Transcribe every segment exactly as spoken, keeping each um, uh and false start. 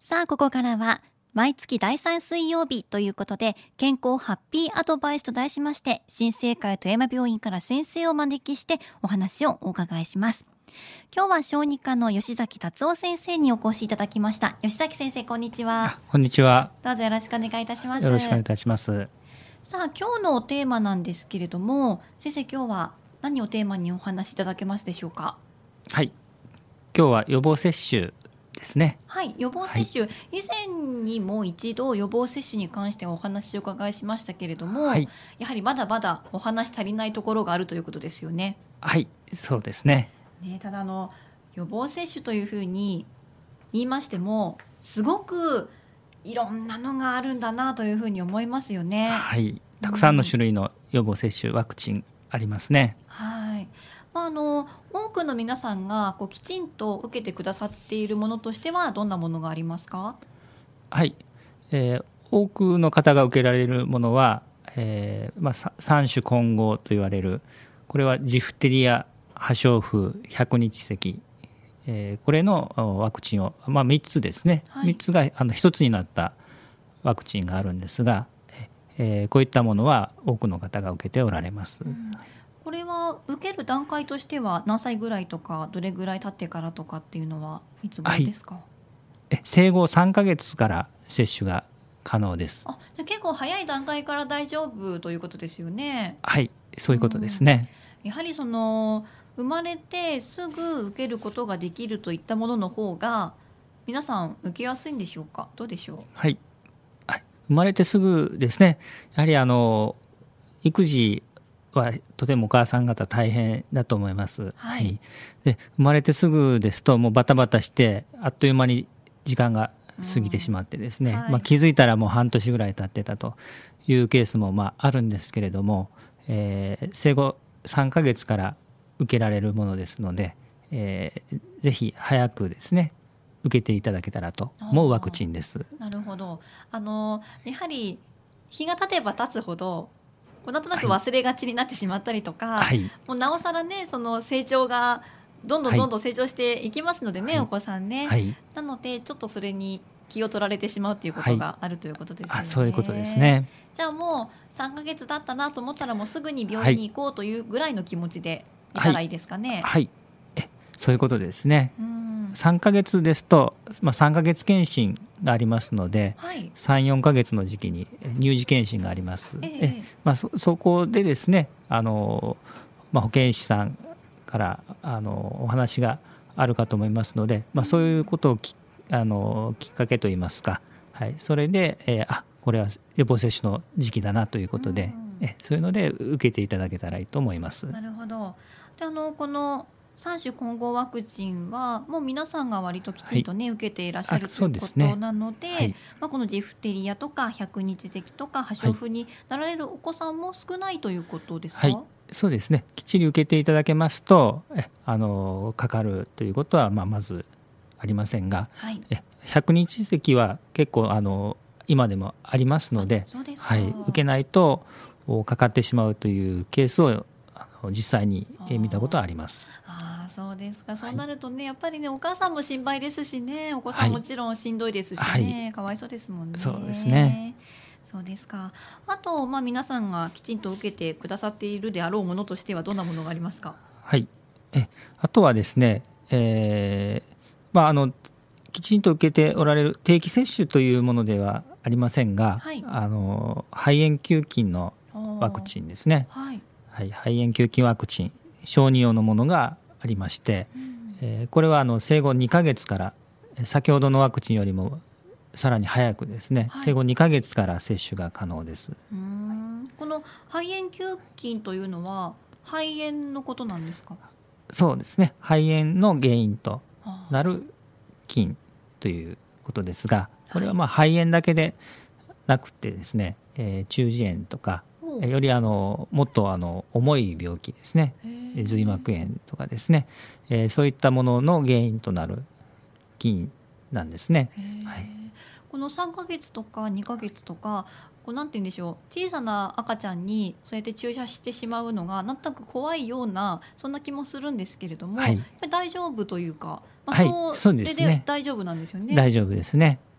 さあここからは毎月だいさん水曜日ということで、健康ハッピーアドバイスと題しまして、新生会富山病院から先生をお招きしてお話をお伺いします。今日は小児科の吉崎達夫先生にお越しいただきました。吉崎先生、こんにちは。 こんにちは。 どうぞよろしくお願いいたします。 よろしくお願いいたします。 さあ今日のテーマなんですけれども、先生今日は何をテーマにお話しいただけますでしょうか。 はい、今日は予防接種ですね。 はい、予防接種、はい、以前にも一度予防接種に関してお話をお伺いしましたけれども、はい、やはりまだまだお話足りないところがあるということですよね。 はい、そうですね。 ね、ただあの予防接種というふうに言いましても、すごくいろんなのがあるんだなというふうに思いますよね。 はい、たくさんの種類の予防接種、うん、ワクチンありますね。 はい、まあ、あの多くの皆さんがこうきちんと受けてくださっているものとしてはどんなものがありますか。 はい、えー、多くの方が受けられるものは、えーまあ、三種混合と言われる、これはジフテリア、破傷風、百日咳、えー、これのワクチンを、まあ、みっつですね、はい、みっつがあのひとつになったワクチンがあるんですが、えー、こういったものは多くの方が受けておられます。うん、 これは受ける段階としては何歳ぐらいとかどれぐらい経ってからとかっていうのはいつ頃ですか。はい、 え生後さんかげつから接種が可能です。 あ、じゃ結構早い段階から大丈夫ということですよね。 はい、そういうことですね。 うん、やはりその生まれてすぐ受けることができるといったものの方が皆さん受けやすいんでしょうか。どうでしょう。 はい、はい、生まれてすぐですね。やはりあの育児はとてもお母さん方大変だと思います。はい、で生まれてすぐですともうバタバタしてあっという間に時間が過ぎてしまってですね、うん、はい、まあ、気づいたらもう半年ぐらい経ってたというケースもまああるんですけれども、えー、生後さんかげつから受けられるものですので、えー、ぜひ早くですね受けていただけたらと思うワクチンです。 なるほど。あのやはり日が経てば経つほどなんとなく忘れがちになってしまったりとか、はい、もうなおさらねその成長がどんどんどんどん成長していきますのでね、はい、お子さんね、はい、なのでちょっとそれに気を取られてしまうということがあるということですよね。はい、 あ、そういうことですね。 じゃあもうさんかげつ経ったなと思ったらもうすぐに病院に行こうというぐらいの気持ちでいたらいいですかね。 はい、はい、えそういうことですね。うん、さんかげつですと、まあ、さんかげつ検診がありますので、はい、さん、よんかげつの時期に乳児検診があります。えーえまあ、そ, そこでですねあの、まあ、保健師さんからあのお話があるかと思いますので、まあ、そういうことを き, あのきっかけといいますか、はい、それで、えー、あこれは予防接種の時期だなということで、うん、えそういうので受けていただけたらいいと思います。 なるほど。であのこの三種混合ワクチンはもう皆さんが割ときちんと、ね、はい、受けていらっしゃるということなので、はい、まあ、このジフテリアとか百日咳とか破傷風になられるお子さんも少ないということですか。 はい、そうですね。きっちり受けていただけますとえあのかかるということは、まあ、まずありませんが、はい、え百日咳は結構あの今でもありますので、はい、受けないとかかってしまうというケースを実際に見たことはあります。 ああ、そうですか。そうなるとね、はい、やっぱりねお母さんも心配ですしね、お子さんもちろんしんどいですしね、はい、かわいそうですもんね。 そうですね。 そうですか。あと、まあ、皆さんがきちんと受けてくださっているであろうものとしてはどんなものがありますか。 はい、えあとはですね、えーまあ、あのきちんと受けておられる定期接種というものではありませんが、はい、あの肺炎球菌のワクチンですね。はいはい、肺炎球菌ワクチン小児用のものがありまして、うん、えー、これはあの生後にかげつから先ほどのワクチンよりもさらに早くですね、はい、生後にかげつから接種が可能です。 うーん、この肺炎球菌というのは肺炎のことなんですか。 そうですね、肺炎の原因となる菌ということですが、これはまあ肺炎だけでなくてですね、えー、中耳炎とかよりあのもっとあの重い病気ですね、髄膜炎とかですね、えー、そういったものの原因となる菌なんですね。はい、 このさんかげつとかにかげつとかこうなんて言うんでしょう、小さな赤ちゃんにそうやって注射してしまうのがなんとなく怖いようなそんな気もするんですけれども、はい、大丈夫というか、まあ、そう、はい、そうですね、それで大丈夫なんですよね。 大丈夫ですね。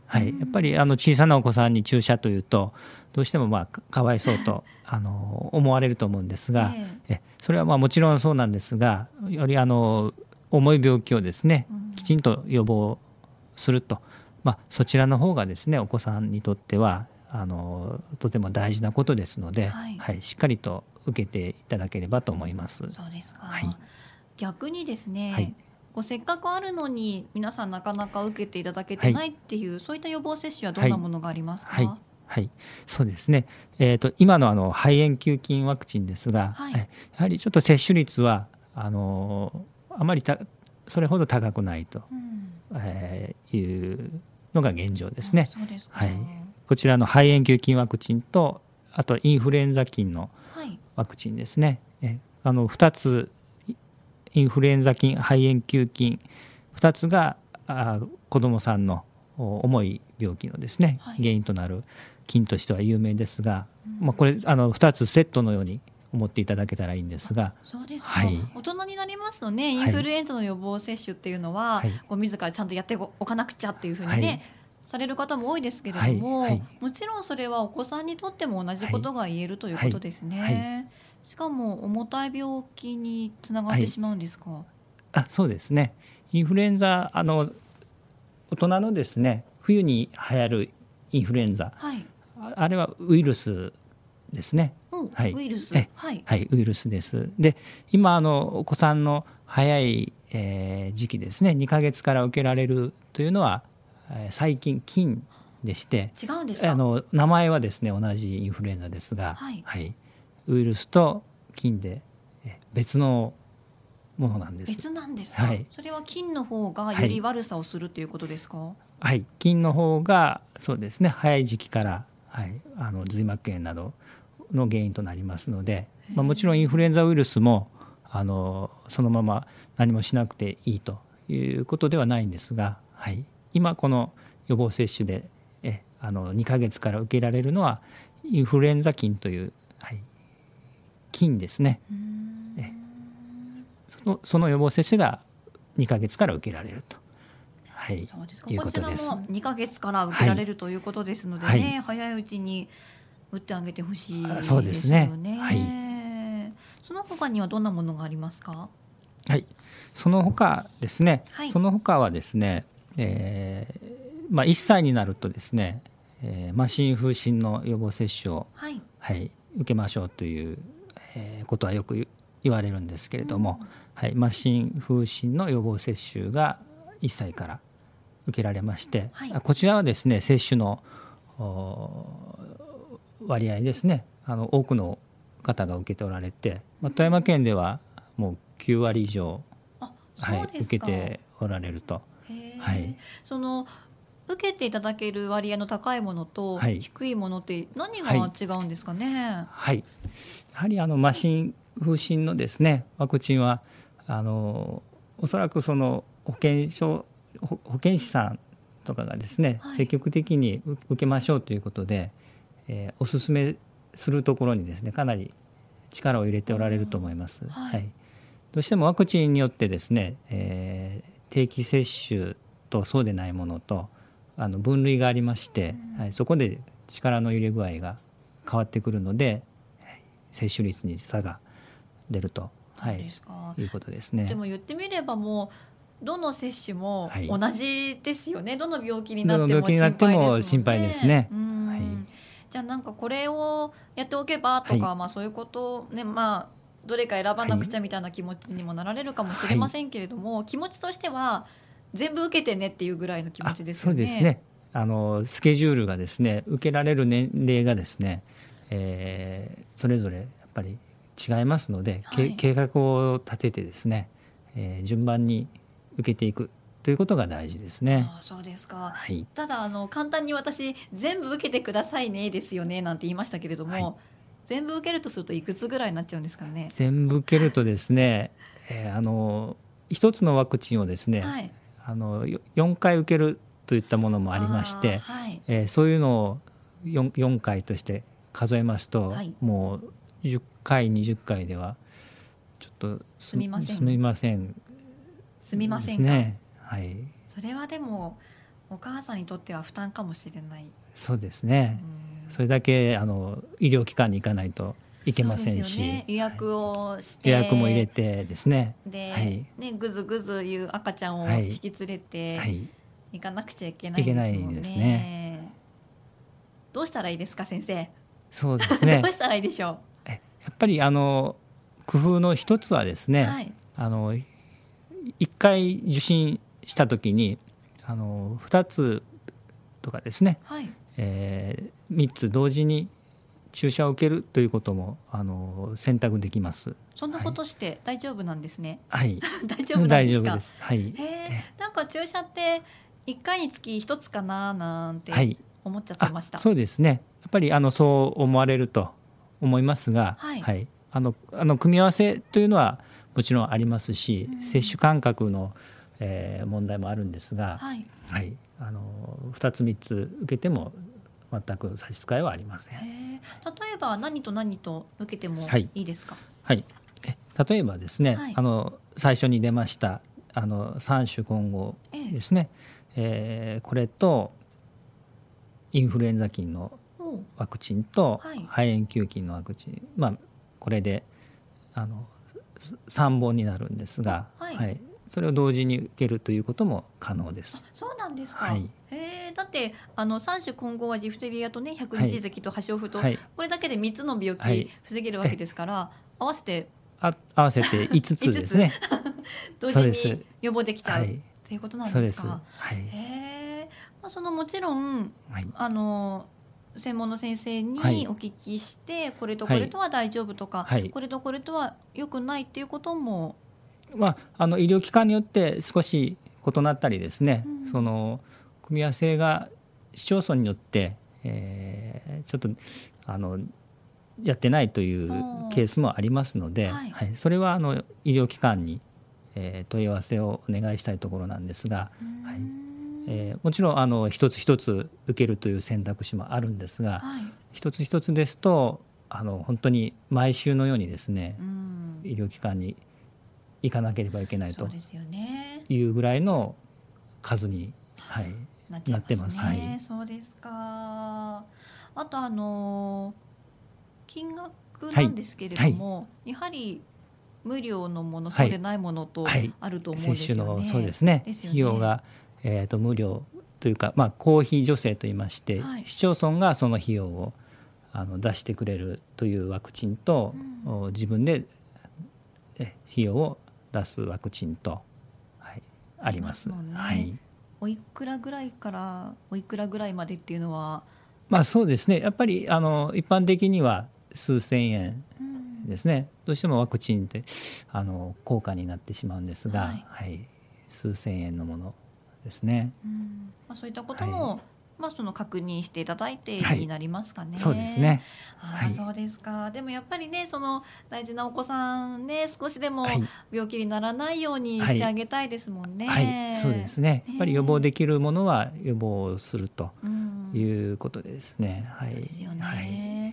はい、やっぱりあの小さなお子さんに注射というとどうしてもまあ か, かわいそうとあの思われると思うんですが、ええそれはまあもちろんそうなんですが、よりあの重い病気をですねきちんと予防すると、まあ、そちらの方がですねお子さんにとってはあのとても大事なことですので、はいはい、しっかりと受けていただければと思います。 そうですか、 はい、 逆にですね、 はい、 こうせっかくあるのに皆さんなかなか受けていただけてないっていう、はい、そういった予防接種はどんなものがありますか？ はいはいはい、そうですね、えーと、今のあの肺炎球菌ワクチンですが、はい、やはりちょっと接種率はあのあまりたそれほど高くないと、うんえー、いうのが現状ですね。 そうですか。 はい、こちらの肺炎球菌ワクチンとあとインフルエンザ菌のワクチンですね、はい、えあのふたつインフルエンザ菌肺炎球菌ふたつがあ子どもさんの重い病気のですね、はい、原因となる菌としては有名ですが、うんまあ、これあのふたつセットのように思っていただけたらいいんですが。 そうですか、はい、大人になりますとねインフルエンザの予防接種っていうのは、はい、こう自らちゃんとやっておかなくちゃっていうふうにね、はい、される方も多いですけれども、はいはい、もちろんそれはお子さんにとっても同じことが言えるということですね、はいはいはい、しかも重たい病気につながってしまうんですか？はい、 あそうですね、インフルエンザあの大人のですね冬に流行るインフルエンザ、はい、あれはウイルスですね、 うんはい、ウイルス、 はいはい、ウイルスです。で今あのお子さんの早い、えー、時期ですねにかげつから受けられるというのは、えー、細菌菌でして違うんですか？ あの名前はですね同じインフルエンザですが、はいはい、ウイルスと菌で別のものなんです。 別なんですか？はい、それは菌の方がより悪さをするということですか？ はいはい、菌の方がそうですね早い時期から、はい、あの髄膜炎などの原因となりますので、まあ、もちろんインフルエンザウイルスもあのそのまま何もしなくていいということではないんですが、はい、今この予防接種でえあのにかげつから受けられるのはインフルエンザ菌という、はい、菌ですね。えその、その予防接種がにかげつから受けられると。はい、 そうですか。こちらもにかげつから受けられるということですのでね、はい、早いうちに打ってあげてほしいですよね。 そうですね、はい、 その他にはどんなものがありますか？ はい、その他ですね、はい、その他はですね、えーまあ、いっさいになるとですね、えー、麻疹風疹の予防接種を、はいはい、受けましょうという、えー、ことはよく言われるんですけれども、うんはい、麻疹風疹の予防接種がいっさいから受けられまして、はい、こちらはですね接種の割合ですねあの多くの方が受けておられて、まあ、富山県ではもうきゅうわり以上、はい、受けておられると。 はい、その受けていただける割合の高いものと低いものって何が違うんですかね？はいはいはい、やはりあの麻疹風疹のですねワクチンはあのおそらくその保険証保健師さんとかがですね、はい、積極的に受けましょうということで、えー、お勧めするところにですねかなり力を入れておられると思います、はいはい、どうしてもワクチンによってですね、えー、定期接種とそうでないものとあの分類がありまして、うんはい、そこで力の入れ具合が変わってくるので接種率に差が出ると、はい、いうことですね。 でも言ってみればもうどの接種も同じですよね、はい、どの病気になっても心配ですもんね。 心配ですね、 うんはい、じゃあなんかこれをやっておけばとか、はいまあ、そういうことね、まあ、どれか選ばなくちゃみたいな気持ちにもなられるかもしれませんけれども、はい、気持ちとしては全部受けてねっていうぐらいの気持ちですよね。 そうですね、あのスケジュールがですね受けられる年齢がですね、えー、それぞれやっぱり違いますので、はい、計画を立ててですね、えー、順番に受けていくということが大事ですね。 あそうですか、はい、ただあの簡単に私全部受けてくださいねですよねなんて言いましたけれども、はい、全部受けるとするといくつぐらいになっちゃうんですかね？ 全部受けるとですね、えー、あの一つのワクチンをですね、はい、あのよんかい受けるといったものもありまして、はいえー、そういうのを 4, よんかいとして数えますと、はい、もうじゅっかいにじゅっかいではちょっとすみませんすみませんすみませんか、 ねはい、 それはでもお母さんにとっては負担かもしれない。 そうですね、うん、それだけあの医療機関に行かないといけませんし、ね、 予約をして、 はい、予約も入れてですねで、はいね、ぐずぐずいう赤ちゃんを引き連れて行かなくちゃいけないですもんね。いけないですね。どうしたらいいですか先生。 そうですねどうしたらいいでしょう。 やっぱりあの工夫の一つはですね、はい、あのいっかい受診した時にあのふたつとかですね、はいえー、みっつ同時に注射を受けるということもあの選択できます。 そんなことして大丈夫なんですね。 はい、 大丈夫なんですか。 大丈夫です。はい。 へー、なんか注射っていっかいにつきひとつかななんて思っちゃってました。 はい、そうですね。やっぱりあのそう思われると思いますが、 はいはい、あのあの組み合わせというのはもちろんありますし、うん、接種間隔の、えー、問題もあるんですが、 はいはい、あのふたつみっつ受けても全く差し支えはありません。 へー、例えば何と何と受けてもいいですか。 はい、はい、え例えばですね、はい、あの最初に出ましたあのさん種混合ですね、えー、これとインフルエンザ菌のワクチンと肺炎球菌のワクチン、はい、まあ、これであのさんぼんになるんですが、はいはい、それを同時に受けるということも可能です。 そうなんですか。 はい、 へー、だってあのさん種混合はジフテリアとね百日咳と破傷風と、はい、これだけでみっつの病気防げるわけですから、はい、合わせてあ合わせていつつですね同時に予防できちゃうということなんですか。 はい、 へー、まあ、そのもちろん、はい、あの専門の先生にお聞きして、はい、これとこれとは大丈夫とか、はい、これとこれとは良くないっていうことも、 まあ、あの医療機関によって少し異なったりですね、うん、その組み合わせが市町村によって、えー、ちょっとあのやってないというケースもありますので、はいはい、それはあの医療機関に、えー、問い合わせをお願いしたいところなんですが、はい、えー、もちろんあの一つ一つ受けるという選択肢もあるんですが、はい、一つ一つですとあの本当に毎週のようにですね、うん、医療機関に行かなければいけないというぐらいの数に、はい、 なっちゃいますね。なってます。はい、そうですか。あとあの金額なんですけれども、はいはい、やはり無料のもの、そうでないものとあると思うんですよね。 接種のそうですね。ですよね。費用がえー、と無料というか、まあ、公費助成といいまして、はい、市町村がその費用をあの出してくれるというワクチンと、うん、自分で費用を出すワクチンと、はい、あります。 ありますもんね。 はい、 おいくらぐらいからおいくらぐらいまでっていうのは、 まあ、そうですね。やっぱりあの一般的には数千円ですね、うん、どうしてもワクチンってあの高価になってしまうんですが、はいはい、数千円のものですね。 うん、まあ、そういったことも、はい、まあ、その確認していただいてになりますかね。はい、 そうですね。 あ、はい、そうですか。でもやっぱりね、その大事なお子さんね、少しでも病気にならないようにしてあげたいですもんね。 はいはい、そうですね。やっぱり予防できるものは予防するということですね。はい、 そうですよね。はい、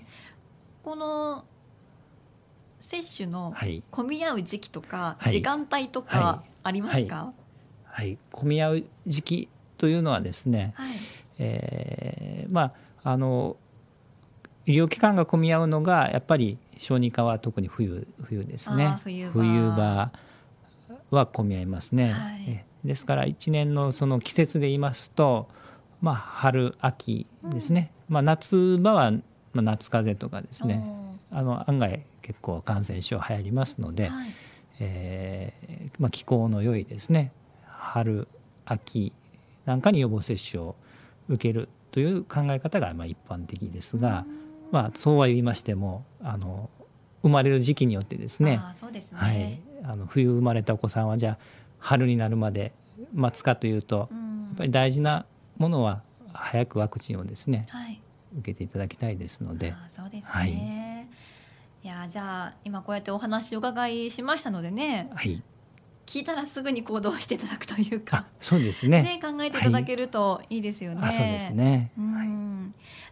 この接種の混み合う時期とか、はい、時間帯とかありますか？ はいはいはい、混み合う時期というのはですね、はい、えー、まああの医療機関が混み合うのがやっぱり小児科は特に冬冬ですね。 冬場、 冬場は混み合いますね。はい、ですからいちねんのその季節で言いますと、まあ、春秋ですね、うん、まあ、夏場は、まあ、夏風邪とかですね、あの案外結構感染症流行りますので、はい、えーまあ、気候の良いですね春秋なんかに予防接種を受けるという考え方がまあ一般的ですが、まあ、そうは言いましてもあの生まれる時期によってですね、 あ、そうですね、 はい、あの冬生まれたお子さんはじゃあ春になるまで待つかというと、やっぱり大事なものは早くワクチンをですね、はい、受けていただきたいですので。 あ、そうですね、はい、いや、じゃあ今こうやってお話を伺いしましたのでね、はい、聞いたらすぐに行動していただくというか、 そうですね、 ね、考えていただけるといいですよね。 はい、あ、そうですね、 うん、はい、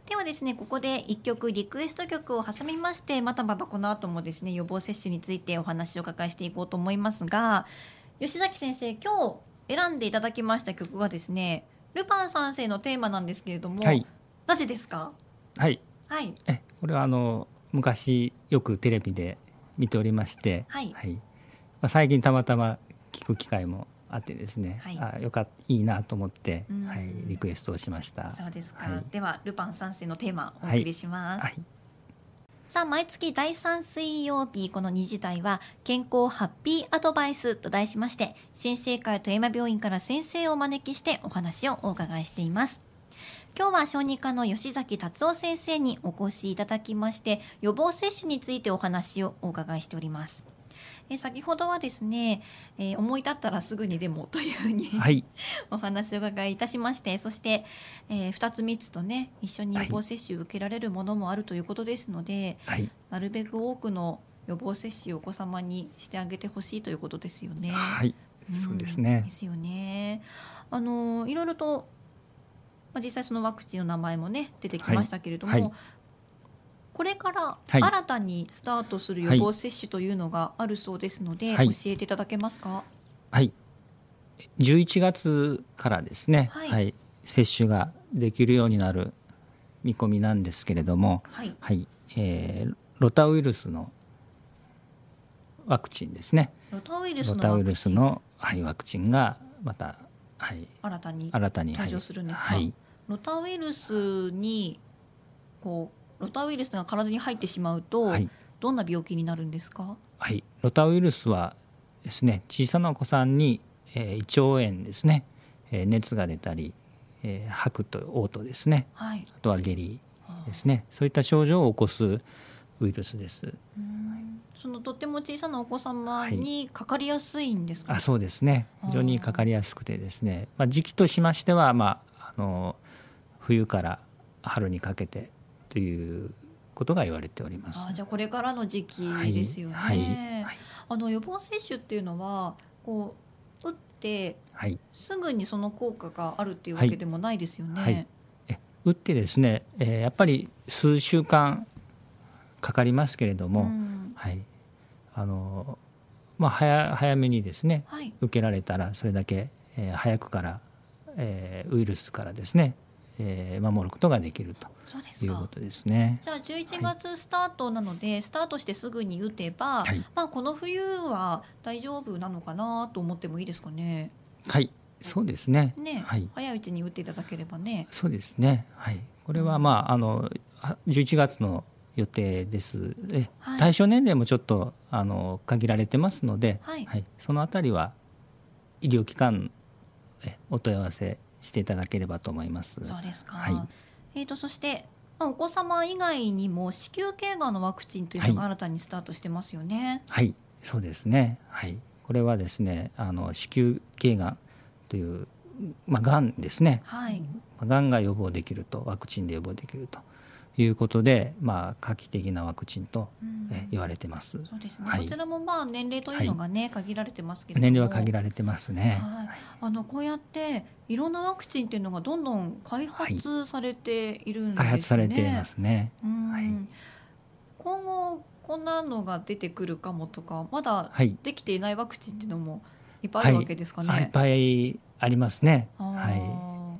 ではですね、ここでいっきょくリクエスト曲を挟みまして、またまたこの後もですね予防接種についてお話をお伺いしていこうと思いますが、吉崎先生、今日選んでいただきました曲がですね、 ルパン三世のテーマなんですけれども、 はい、 なぜですか？ はい、 はい、 えこれはあの昔よくテレビで見ておりまして、 はいはい、まあ、最近たまたま聞く機会もあってですね、はい、あよかったいいなと思って、はい、リクエストをしました。 そうですか、はい、ではルパン三世のテーマお送りします、はいはい、さあ毎月だいさん水曜日このにじ台は健康ハッピーアドバイスと題しまして、新生会富山病院から先生をお招きしてお話をお伺いしています。今日は小児科の吉崎達夫先生にお越しいただきまして、予防接種についてお話をお伺いしております。え先ほどはですね、えー、思い立ったらすぐにでもというふうに、はい、お話をお伺いいたしまして、そして、えー、ふたつみっつとね一緒に予防接種を受けられるものもあるということですので、はい、なるべく多くの予防接種をお子様にしてあげてほしいということですよね。 はい、うん、そうですね。 ですよね。あのいろいろと、まあ、実際そのワクチンの名前もね出てきましたけれども、はいはい、これから新たにスタートする予防接種というのがあるそうですので、はい、教えていただけますか？ はい、じゅういちがつからですね、はいはい、接種ができるようになる見込みなんですけれども、はいはいえー、ロタウイルスのワクチンですね。 ロタウイルスのワクチン、 ロタウイルスの、はい、ワクチンがまた、はい、 新たに新たに登場するんですか？ はい、 ロタウイルスにこうロタウイルスが体に入ってしまうと、はい、どんな病気になるんですか？ はい、ロタウイルスはですね、小さなお子さんに、えー、胃腸炎ですね、えー、熱が出たり、えー、吐くと嘔吐ですね、はい、あとは下痢ですね、そういった症状を起こすウイルスです。 うん、そのとっても小さなお子様にかかりやすいんですか？ はい、あそうですね、非常にかかりやすくてですね、まあ、時期としましては、まあ、あの冬から春にかけてということが言われております。 あ、じゃあこれからの時期ですよね。はいはいはい、あの予防接種っていうのはこう打ってすぐにその効果があるっていうわけでもないですよね。はいはい、 え打ってですね、えー、やっぱり数週間かかりますけれども、うんはいあのまあ、早, 早めにですね、はい、受けられたらそれだけ、えー、早くから、えー、ウイルスからですね、えー、守ることができるということですね。 じゃあじゅういちがつスタートなので、はい、スタートしてすぐに打てば、はいまあ、この冬は大丈夫なのかなと思ってもいいですかね？ はいそうですね。 ね、はい、早いうちに打っていただければね。 そうですね、はい、これは、まあ、あのじゅういちがつの予定です。え、はい、対象年齢もちょっとあの限られてますので、はいはい、そのあたりは医療機関へお問い合わせしていただければと思います。 そうですか。はい、えーと、そして、まあ、お子様以外にも子宮頸がんのワクチンというのが新たにスタートしてますよね。 はい、はい、そうですね、はい、これはですね、あの子宮頸がんという、まあ、がんですね、はい、がんが予防できると、ワクチンで予防できるということで、まあ、画期的なワクチンと言われてます。 そうですね、はい、こちらもまあ年齢というのが、ねはい、限られてますけれども、 年齢は限られてますね。 はい、あのこうやっていろんなワクチンというのがどんどん開発されているんですね。 開発されていますね。 うんはい、今後こんなのが出てくるかもとか、まだできていないワクチンっていうのもいっぱいあるわけですかね。 はい、いっぱいありますね。はい、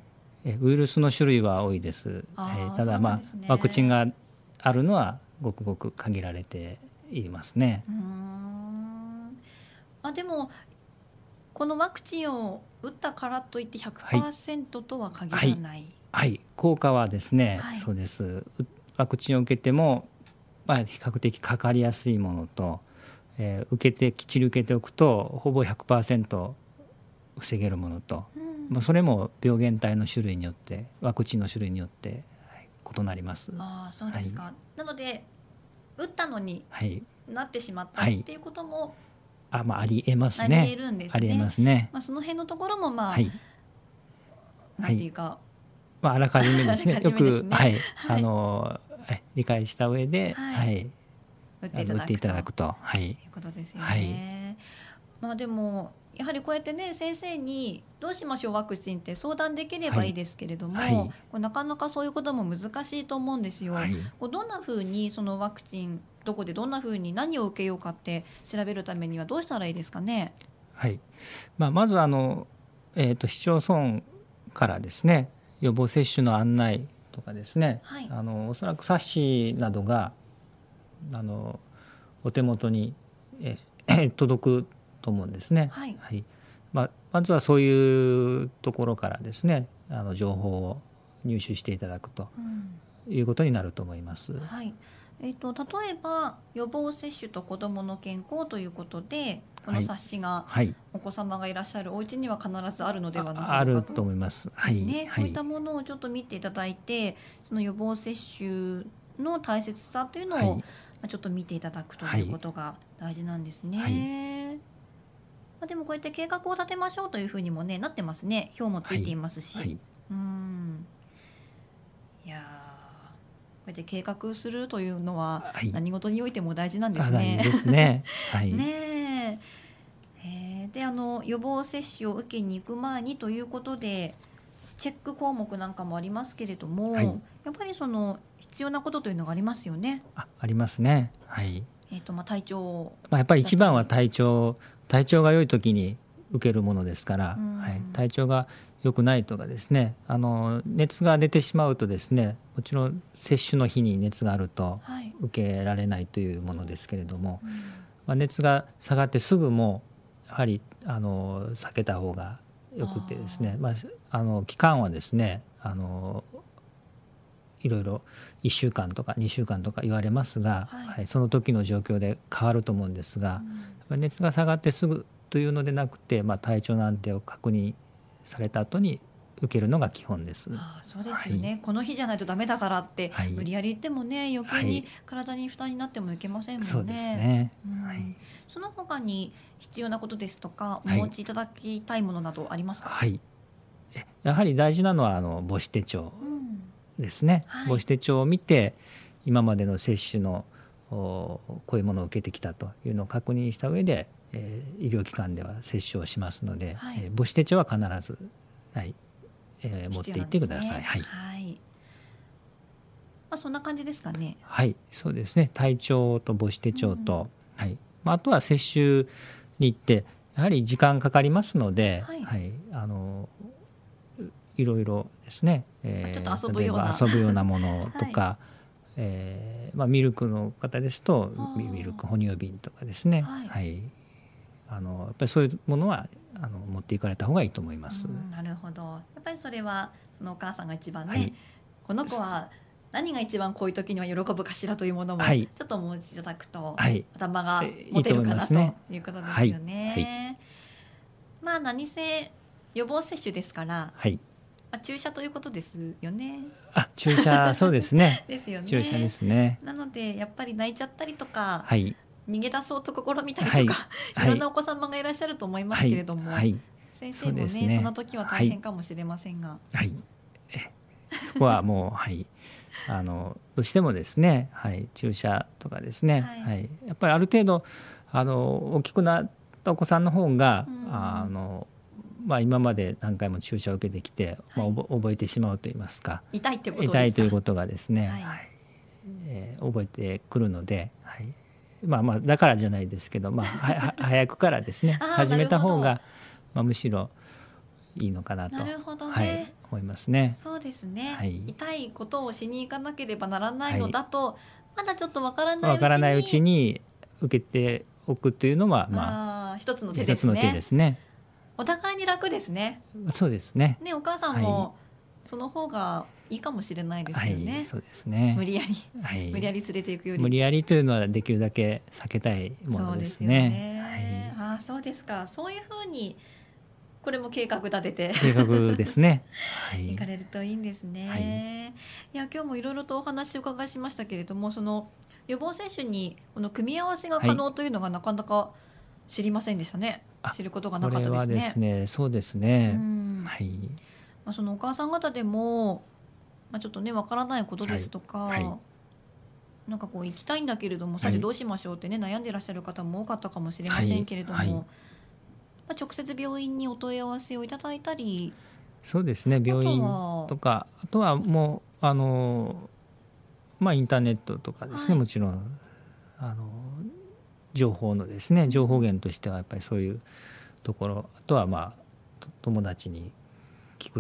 ウイルスの種類は多いです。あただ、まあね、ワクチンがあるのはごくごく限られていますね。 うーんあでもこのワクチンを打ったからといって ひゃくパーセント とは限らない、はいはいはい、効果はですね、はい、そうです。ワクチンを受けても、まあ、比較的かかりやすいものと、えー、受けてきっちり受けておくとほぼ ひゃくパーセント 防げるものと、うんまあ、それも病原体の種類によってワクチンの種類によって、はい、異なります。 あそうですか、はい、なので打ったのになってしまったっていうことも、はいあまあ、ありえますね。 ありえるんですね。 ありえますね。 まあ、その辺のところもまあ、はい、なんていうか、 まあ、あらかじめですね。よく、はい、あの理解した上で、はいはい、 打っていただくと、打っていただくと、はい、いうことですよね。はい、まあでもやはりこうやってね先生にどうしましょうワクチンって相談できればいいですけれども、はいはい、こうなかなかそういうことも難しいと思うんですよ。はい、こうどんなふうにそのワクチンどこでどんなふうに何を受けようかって調べるためにはどうしたらいいですかね。 はいまあ、まずあの、えー、と市町村からですね予防接種の案内とかですね、 はい、 あのおそらく冊子などがあのお手元にえ届くと思うんですね。 はいはい、まあ、まずはそういうところからですねあの情報を入手していただくということになると思います。 うん、はい、えーと、例えば予防接種と子どもの健康ということでこの冊子がお子様がいらっしゃるお家には必ずあるのではないかと。 あると思います。 ですね。こういったものをちょっと見ていただいてその予防接種の大切さというのを、はい、ちょっと見ていただくということが大事なんですね。はい、まあ、でもこうやって計画を立てましょうというふうにもねなってますね。表もついていますし、はいはい、うーんいやこうやって計画するというのは何事においても大事なんですね。 大事ですね。はい、 ねえであの予防接種を受けに行く前にということでチェック項目なんかもありますけれども、はい、やっぱりその必要なことというのがありますよね。 あ、ありますね。はい。 えーとまあ、体調、 まあ、やっぱり一番は体調体調が良い時に受けるものですから、はい、体調が良くないとかですねあの熱が出てしまうとですねもちろん接種の日に熱があると受けられないというものですけれども、はい、まあ、熱が下がってすぐもやはりあの避けた方がよくてですね、あ、まあ、あの期間はですねあのいろいろいっしゅうかんとかにしゅうかんとか言われますが、はいはい、その時の状況で変わると思うんですが、うん、熱が下がってすぐというのでなくて、まあ、体調の安定を確認された後に受けるのが基本です。 ああ、そうですよね、はい、この日じゃないとダメだからって、はい、無理やり言ってもね余計に体に負担になってもいけませんもんね。 そうですね、 うん、 はい、 その他に必要なことですとかお持ちいただきたいものなどありますか？ はい、やはり大事なのはあの母子手帳ですね、うん、はい、母子手帳を見て今までの接種のこういうものを受けてきたというのを確認した上で、えー、医療機関では接種をしますので、はい、えー、母子手帳は必ず、はい、えー、持っていってください。はい、はい、 まあ、そんな感じですかね。 はい、そうですね。体調と母子手帳と、うん、はい、まあ、あとは接種に行ってやはり時間かかりますので、はいはい、あのいろいろですね、 えー、ちょっと遊ぶような遊ぶようなものとか、はい、えーまあ、ミルクの方ですとミルク哺乳瓶とかですね、はいはい、あのやっぱりそういうものはあの持っていかれた方がいいと思います。 なるほど。やっぱりそれはそのお母さんが一番ね、はい、この子は何が一番こういう時には喜ぶかしらというものもちょっとお持ちいただくと、はい、頭が持てるかなということですよね。はいはい、まあ何せ予防接種ですから、はい、まあ、注射ということですよね。 あ、注射、そうですね。 ですよね。 注射ですね。 なのでやっぱり泣いちゃったりとか、 はい、 逃げ出そうと試みたりとか、はい、いろんなお子様がいらっしゃると思いますけれども、はいはい、先生も ね, そ, ねその時は大変かもしれませんが、 はいはい、そこはもう、はい、あのどうしてもですね、はい、注射とかですね、はいはい、やっぱりある程度あの大きくなったお子さんの方が、うん、あのまあ、今まで何回も注射を受けてきて、はい、まあ、覚えてしまうといいますか、 痛いってことですか？ 痛いということがですね、はいはい、えー、覚えてくるので、はい、まあまあだからじゃないですけど、まあ、は早くからですね始めた方が、まあ、むしろいいのかなと、 なるほどね、 はい、思いますね。 そうですね、はい、痛いことをしに行かなければならないのだと、はい、まだちょっとわからないうちに、わからないうちに受けておくというのは、まあ、 あ、一つの手ですね。 一つの手ですね。 お互いに楽ですね。 そうですね。 ね、お母さんもその方がいいかもしれないですよね。 はい、そうですね。 無理やり、はい、無理やり連れていくより、 無理やりというのはできるだけ避けたいものですね。そうですよね。はい、あ、そうですか。そういうふうにこれも計画立てて計画ですね。 はい、行かれるといいんですね。はい、いや今日もいろいろとお話をお伺いしましたけれども、その予防接種にこの組み合わせが可能というのがなかなか知りませんでしたね。知ることがなかったですね。 これはですね、そうですね。はい。 まあ、そのお母さん方でも、まあ、ちょっとねわからないことですとか、はいはい、なんかこう行きたいんだけれども、さてどうしましょうってね悩んでいらっしゃる方も多かったかもしれませんけれども、はいはい、まあ、直接病院にお問い合わせをいただいたり、 そうですね、病院とかあとはもうあの、まあ、インターネットとかですね、はい、もちろんあの情報のですね情報源としてはやっぱりそういうところ、あとはまあ友達に聞く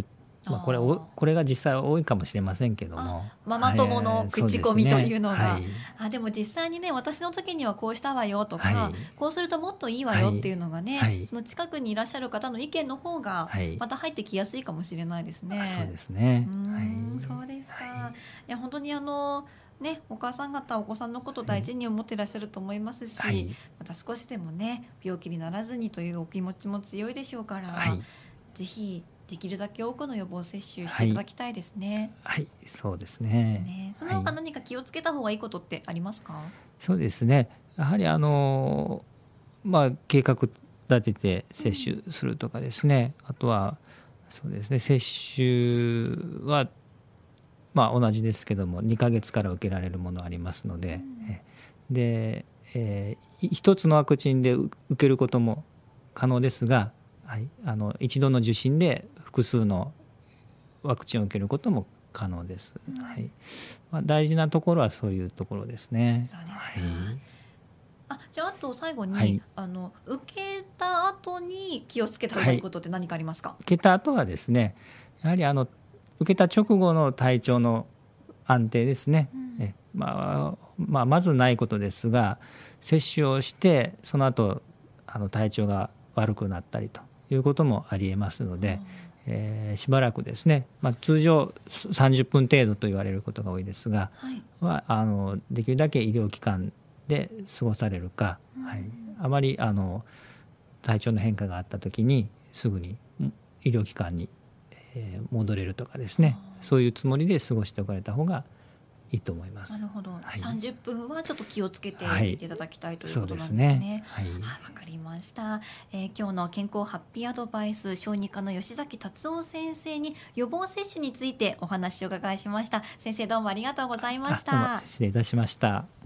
まあ、これこれが実際多いかもしれませんけども、 ママ友の口コミというのが、 はい、 あでも実際にね、私の時にはこうしたわよとか、はい、こうするともっといいわよっていうのがね、はい、その近くにいらっしゃる方の意見の方がまた入ってきやすいかもしれないですね。はい、 そうですね。 うん、はい、そうですか。はい、いや本当にあのね、お母さん方お子さんのことを大事に思っていらっしゃると思いますし、はい、また少しでもね病気にならずにというお気持ちも強いでしょうから、はい、ぜひできるだけ多くの予防接種していただきたいですね。 はい、はい、そうですね。 ね、その他何か気をつけた方がいいことってありますか？はい、 そうですね。やはりあの、まあ、計画立てて接種するとかですね、うん、あとはそうですね、接種はまあ同じですけどもにかげつから受けられるものありますので、うん、で、えー、一つのワクチンで受けることも可能ですが、はい、あの一度の受診で複数のワクチンを受けることも可能です。うん、はい、まあ、大事なところはそういうところですね。 そうですか。 はい、 あ、じゃああと最後に、 はい、 あの受けた後に気をつけた方がいいことって何かありますか？はい、 受けた後はですね、やはりあの受けた直後の体調の安定ですね。うん、えまあまあ、まずないことですが、接種をしてその後あの体調が悪くなったりということもありえますので、うん、えー、しばらくですね、まあ、通常さんじゅっぷん程度と言われることが多いですが、はい、はあのできるだけ医療機関で過ごされるか、うん、はい、あまりあの体調の変化があったときにすぐに医療機関に戻れるとかですね、そういうつもりで過ごしておかれた方がいいと思います。 なるほど、はい、さんじゅっぷんはちょっと気をつけていただきたい、はい、ということなんですね。はい、わかりました。えー、今日の健康ハッピーアドバイス、小児科の吉崎達夫先生に予防接種についてお話をお伺いしました。先生どうもありがとうございました。 失礼いたしました。